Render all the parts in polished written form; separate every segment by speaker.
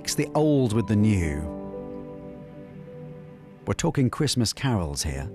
Speaker 1: mix the old with the new. We're talking Christmas carols here.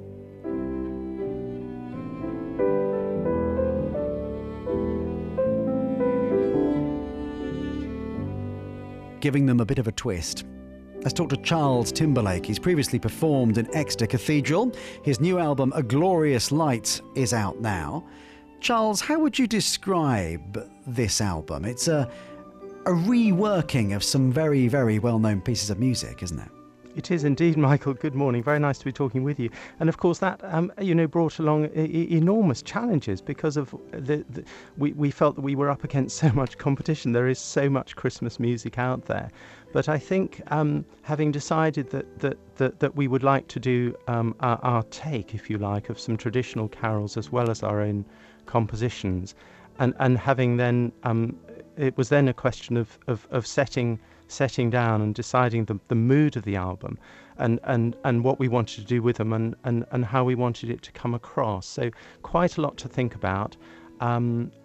Speaker 1: Giving them a bit of a twist. Let's talk to Charles Timberlake. He's previously performed in Exeter Cathedral. His new album, A Glorious Light, is out now. Charles, how would you describe this album? It's a reworking of some very, very well-known pieces of music, isn't it?
Speaker 2: It is indeed, Michael. Good morning. Very nice to be talking with you. And of course, that brought along enormous challenges because of we felt that we were up against so much competition. There is so much Christmas music out there, but I think having decided that we would like to do our take, if you like, of some traditional carols as well as our own compositions, and having then it was then a question of setting down and deciding the mood of the album and what we wanted to do with them and how we wanted it to come across. So quite a lot to think about, a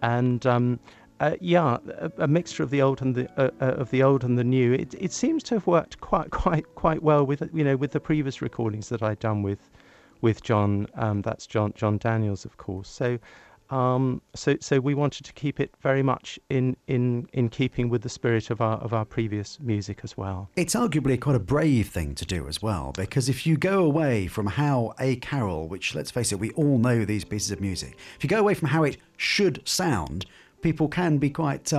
Speaker 2: mixture of the old and the new. It seems to have worked quite well with with the previous recordings that I'd done with John. That's John Daniels, of course. So we wanted to keep it very much in keeping with the spirit of our previous music as well.
Speaker 1: It's arguably quite a brave thing to do as well, because if you go away from how a carol, which, let's face it, we all know these pieces of music, if you go away from how it should sound, people can be quite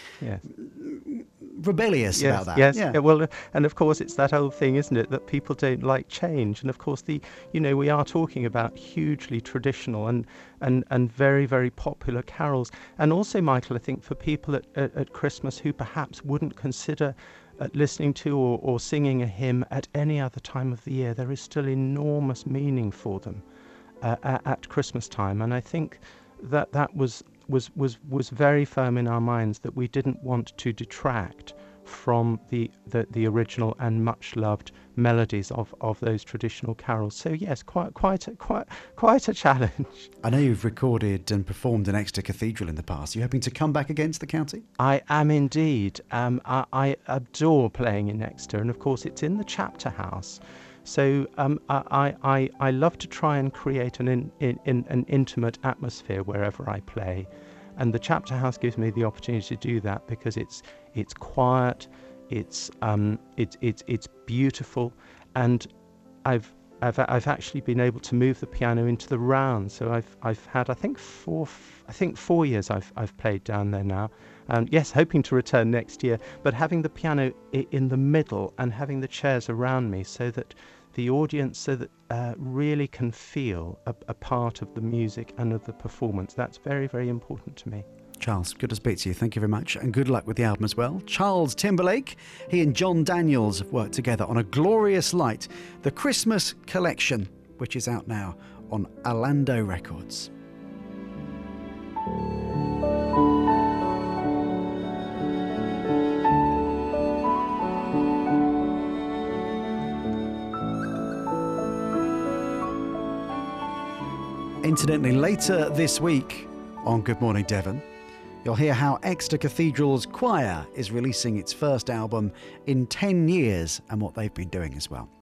Speaker 1: rebellious about that.
Speaker 2: Yes. Yeah, well, and of course it's that old thing, isn't it, that people don't like change. And of course we are talking about hugely traditional and very, very popular carols. And also, Michael, I think for people at Christmas who perhaps wouldn't consider listening to or singing a hymn at any other time of the year, there is still enormous meaning for them at Christmas time. And I think that was very firm in our minds, that we didn't want to detract from the original and much loved melodies of those traditional carols. So yes, quite a challenge.
Speaker 1: I know you've recorded and performed in Exeter Cathedral in the past. Are you hoping to come back against the county?
Speaker 2: I am indeed. I adore playing in Exeter, and of course it's in the chapter house. So I love to try and create an intimate atmosphere wherever I play, and the chapter house gives me the opportunity to do that because it's quiet, it's beautiful, and I've actually been able to move the piano into the round. So I've had I think 4 years I've played down there now. Yes, hoping to return next year, but having the piano in the middle and having the chairs around me so that the audience really can feel a part of the music and of the performance. That's very, very important to me.
Speaker 1: Charles, good to speak to you. Thank you very much, and good luck with the album as well. Charles Timberlake, he and John Daniels have worked together on A Glorious Light, the Christmas collection, which is out now on Orlando Records. Incidentally, later this week on Good Morning Devon, you'll hear how Exeter Cathedral's choir is releasing its first album in 10 years and what they've been doing as well.